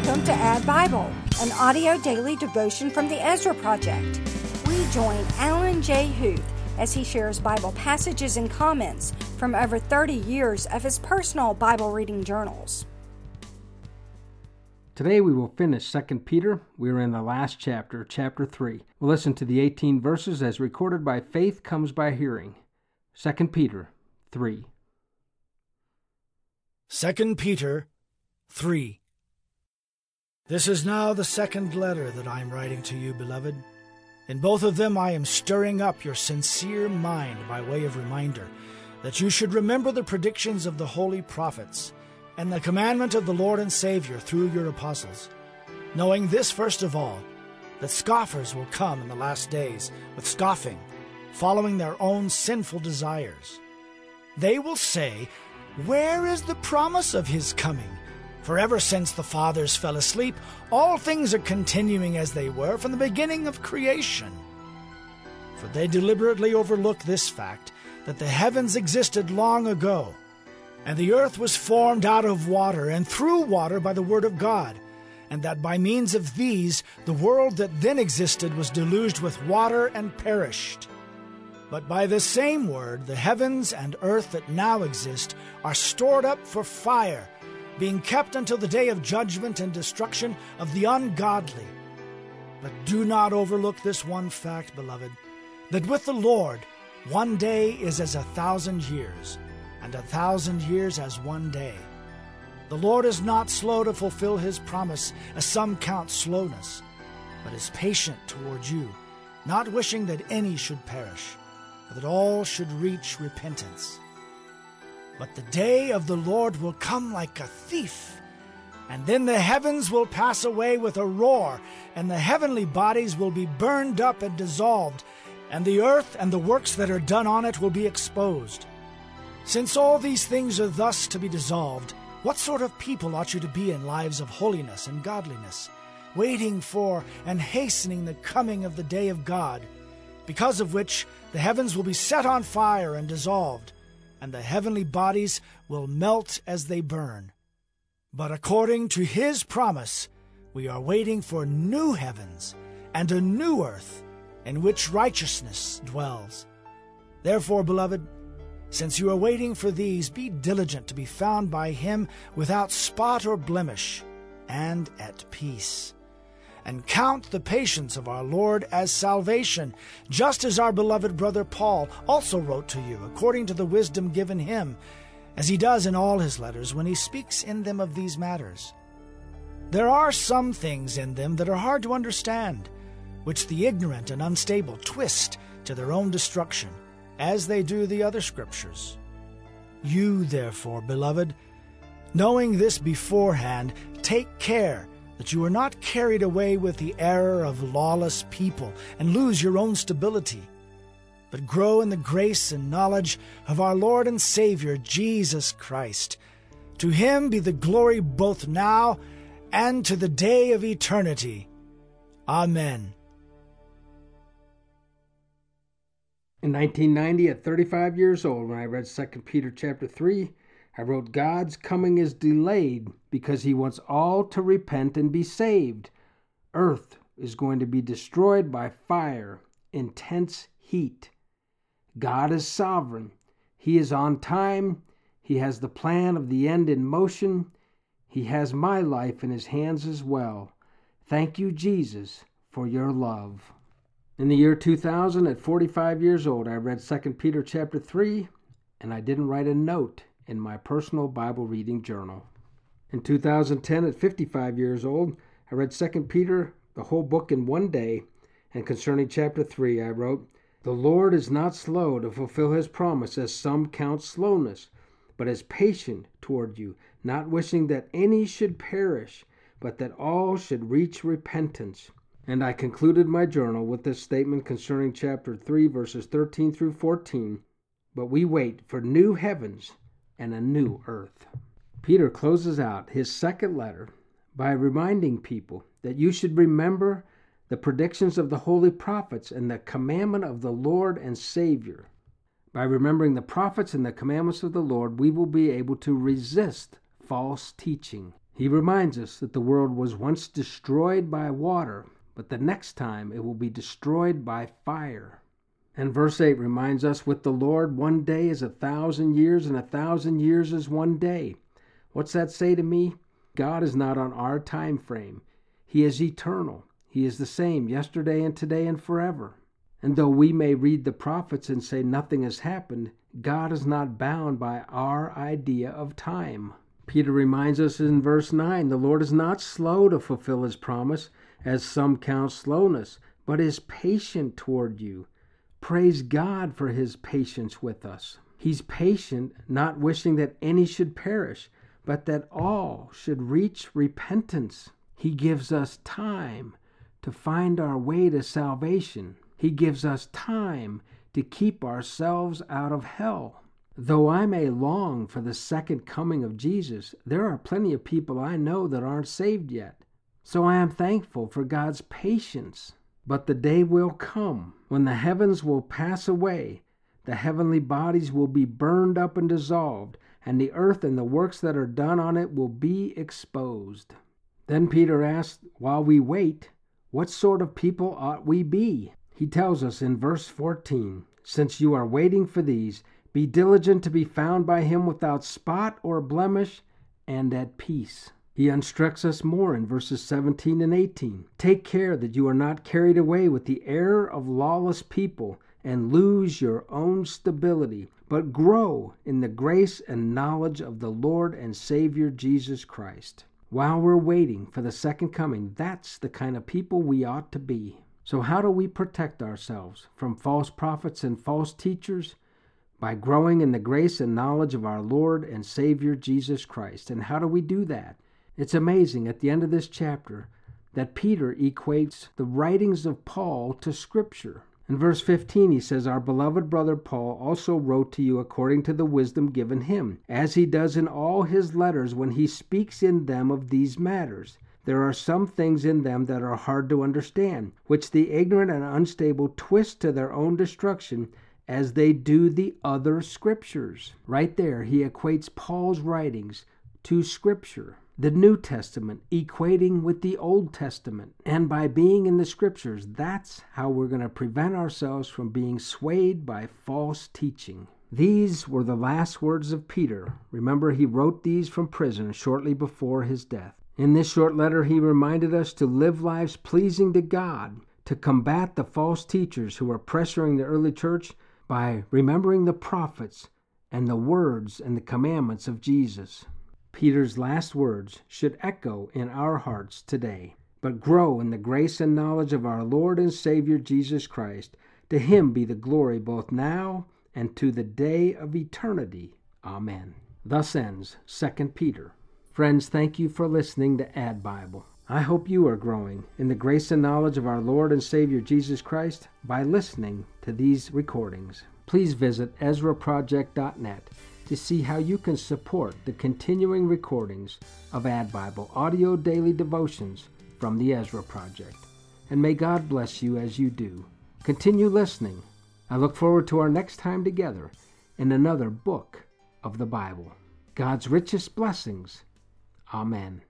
Welcome to Add Bible, an audio daily devotion from the Ezra Project. We join Alan J. Huth as he shares Bible passages and comments from over 30 years of his personal Bible reading journals. Today we will finish 2 Peter. We are in the last chapter, chapter 3. We'll listen to the 18 verses as recorded by Faith Comes by Hearing. 2 Peter 3. 2 Peter 3. This is now the second letter that I am writing to you, beloved. In both of them I am stirring up your sincere mind by way of reminder, that you should remember the predictions of the holy prophets, and the commandment of the Lord and Savior through your apostles, knowing this first of all, that scoffers will come in the last days with scoffing, following their own sinful desires. They will say, "Where is the promise of his coming? For ever since the fathers fell asleep, all things are continuing as they were from the beginning of creation." For they deliberately overlook this fact, that the heavens existed long ago, and the earth was formed out of water and through water by the word of God, and that by means of these the world that then existed was deluged with water and perished. But by the same word the heavens and earth that now exist are stored up for fire, being kept until the day of judgment and destruction of the ungodly. But do not overlook this one fact, beloved, that with the Lord 1 day is as 1,000 years, and 1,000 years as 1 day. The Lord is not slow to fulfill his promise, as some count slowness, but is patient toward you, not wishing that any should perish, but that all should reach repentance. But the day of the Lord will come like a thief, and then the heavens will pass away with a roar, and the heavenly bodies will be burned up and dissolved, and the earth and the works that are done on it will be exposed. Since all these things are thus to be dissolved, what sort of people ought you to be in lives of holiness and godliness, waiting for and hastening the coming of the day of God, because of which the heavens will be set on fire and dissolved, and the heavenly bodies will melt as they burn. But according to his promise, we are waiting for new heavens and a new earth, in which righteousness dwells. Therefore, beloved, since you are waiting for these, be diligent to be found by him without spot or blemish, and at peace. And count the patience of our Lord as salvation, just as our beloved brother Paul also wrote to you, according to the wisdom given him, as he does in all his letters when he speaks in them of these matters. There are some things in them that are hard to understand, which the ignorant and unstable twist to their own destruction, as they do the other scriptures. You, therefore, beloved, knowing this beforehand, take care that you are not carried away with the error of lawless people and lose your own stability, but grow in the grace and knowledge of our Lord and Savior, Jesus Christ. To him be the glory both now and to the day of eternity. Amen. In 1990, at 35 years old, when I read 2 Peter chapter 3, I wrote, "God's coming is delayed because he wants all to repent and be saved. Earth is going to be destroyed by fire, intense heat. God is sovereign. He is on time. He has the plan of the end in motion. He has my life in his hands as well. Thank you, Jesus, for your love." In the year 2000, at 45 years old, I read 2 Peter chapter 3, and I didn't write a note in my personal Bible reading journal. In 2010, at 55 years old, I read 2 Peter, the whole book in 1 day, and concerning chapter 3, I wrote, "The Lord is not slow to fulfill his promise, as some count slowness, but is patient toward you, not wishing that any should perish, but that all should reach repentance." And I concluded my journal with this statement concerning chapter 3, verses 13 through 14, "But we wait for new heavens and a new earth." Peter closes out his second letter by reminding people that you should remember the predictions of the holy prophets and the commandment of the Lord and Savior. By remembering the prophets and the commandments of the Lord, we will be able to resist false teaching. He reminds us that the world was once destroyed by water, but the next time it will be destroyed by fire. And verse 8 reminds us, with the Lord, one day is 1,000 years, and 1,000 years is one day. What's that say to me? God is not on our time frame. He is eternal. He is the same yesterday and today and forever. And though we may read the prophets and say nothing has happened, God is not bound by our idea of time. Peter reminds us in verse 9, the Lord is not slow to fulfill his promise, as some count slowness, but is patient toward you. Praise God for his patience with us. He's patient, not wishing that any should perish, but that all should reach repentance. He gives us time to find our way to salvation. He gives us time to keep ourselves out of hell. Though I may long for the second coming of Jesus, there are plenty of people I know that aren't saved yet. So I am thankful for God's patience. But the day will come when the heavens will pass away, the heavenly bodies will be burned up and dissolved, and the earth and the works that are done on it will be exposed. Then Peter asked, while we wait, what sort of people ought we be? He tells us in verse 14, since you are waiting for these, be diligent to be found by him without spot or blemish and at peace. He instructs us more in verses 17 and 18. Take care that you are not carried away with the error of lawless people and lose your own stability, but grow in the grace and knowledge of the Lord and Savior Jesus Christ. While we're waiting for the second coming, that's the kind of people we ought to be. So how do we protect ourselves from false prophets and false teachers? By growing in the grace and knowledge of our Lord and Savior Jesus Christ. And how do we do that? It's amazing at the end of this chapter that Peter equates the writings of Paul to Scripture. In verse 15 he says, our beloved brother Paul also wrote to you according to the wisdom given him, as he does in all his letters when he speaks in them of these matters. There are some things in them that are hard to understand, which the ignorant and unstable twist to their own destruction, as they do the other Scriptures. Right there, he equates Paul's writings to Scripture. The New Testament equating with the Old Testament. And by being in the Scriptures, that's how we're going to prevent ourselves from being swayed by false teaching. These were the last words of Peter. Remember, he wrote these from prison shortly before his death. In this short letter, he reminded us to live lives pleasing to God, to combat the false teachers who were pressuring the early church by remembering the prophets and the words and the commandments of Jesus. Peter's last words should echo in our hearts today. But grow in the grace and knowledge of our Lord and Savior Jesus Christ. To him be the glory both now and to the day of eternity. Amen. Thus ends 2 Peter. Friends, thank you for listening to Ad Bible. I hope you are growing in the grace and knowledge of our Lord and Savior Jesus Christ by listening to these recordings. Please visit EzraProject.net to see how you can support the continuing recordings of Ad Bible audio daily devotions from the Ezra Project. And may God bless you as you do. Continue listening. I look forward to our next time together in another book of the Bible. God's richest blessings. Amen.